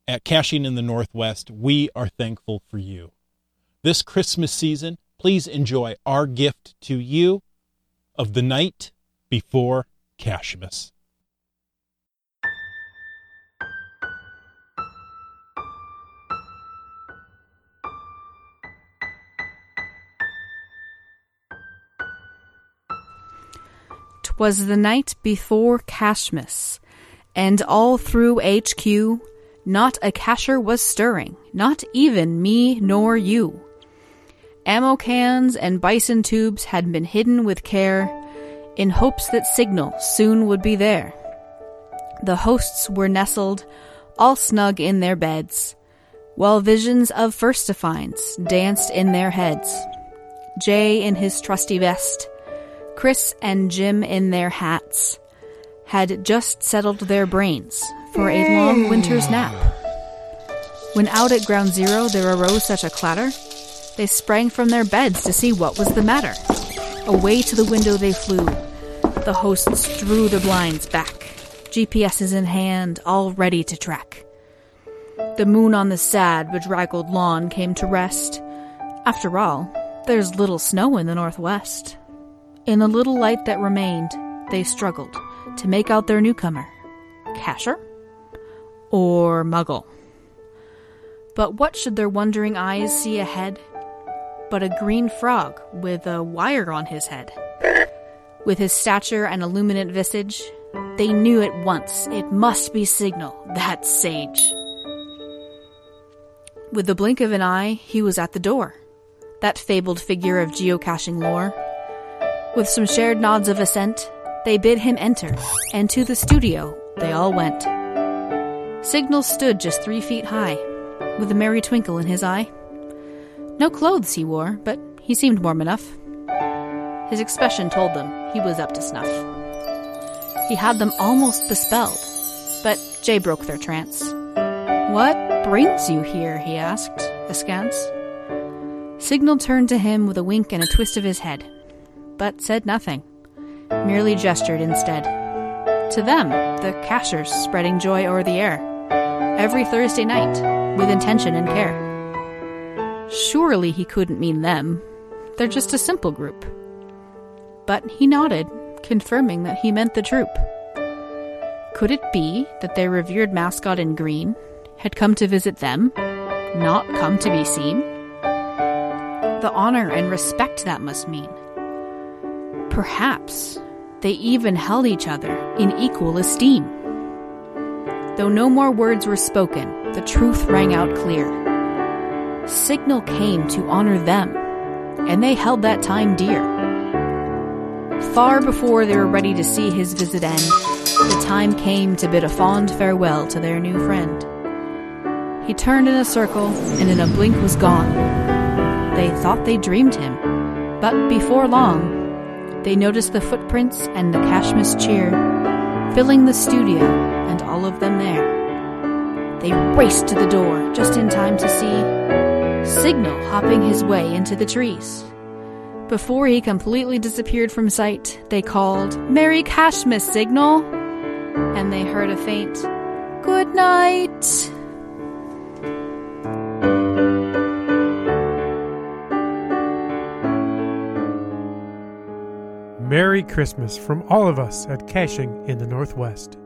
at Caching in the Northwest, we are thankful for you. This Christmas season, please enjoy our gift to you of the night before Cashmas. Was the night before Cashmas, and all through HQ, not a cacher was stirring, not even me nor you. Ammo cans and bison tubes had been hidden with care, in hopes that signal soon would be there. The hosts were nestled, all snug in their beds, while visions of first-to-finds danced in their heads. Jay in his trusty vest, Chris and Jim in their hats, had just settled their brains for a long winter's nap. When out at Ground Zero there arose such a clatter, they sprang from their beds to see what was the matter. Away to the window they flew. The hosts drew the blinds back, GPSs in hand, all ready to track. The moon on the sad, bedraggled lawn came to rest. After all, there's little snow in the Northwest. In the little light that remained, they struggled to make out their newcomer. Cacher? Or Muggle? But what should their wondering eyes see ahead but a green frog with a wire on his head? With his stature and illuminate visage, they knew at once it must be Signal, that sage. With the blink of an eye, he was at the door, that fabled figure of geocaching lore. With some shared nods of assent, they bid him enter, and to the studio they all went. Signal stood just 3 feet high, with a merry twinkle in his eye. No clothes he wore, but he seemed warm enough. His expression told them he was up to snuff. He had them almost bespelled, but Jay broke their trance. "What brings you here?" he asked, askance. Signal turned to him with a wink and a twist of his head, but said nothing, merely gestured instead. To them, the cachers spreading joy o'er the air, every Thursday night, with intention and care. Surely he couldn't mean them. They're just a simple group. But he nodded, confirming that he meant the troop. Could it be that their revered mascot in green had come to visit them, not come to be seen? The honor and respect that must mean. Perhaps they even held each other in equal esteem. Though no more words were spoken, the truth rang out clear. Signal came to honor them, and they held that time dear. Far before they were ready to see his visit end, the time came to bid a fond farewell to their new friend. He turned in a circle, and in a blink was gone. They thought they dreamed him, but before long, they noticed the footprints and the Cashmas cheer, filling the studio and all of them there. They raced to the door just in time to see Signal hopping his way into the trees. Before he completely disappeared from sight, they called, "Merry Cashmas, Signal!" And they heard a faint, "Good night!" Merry Christmas from all of us at Caching in the Northwest.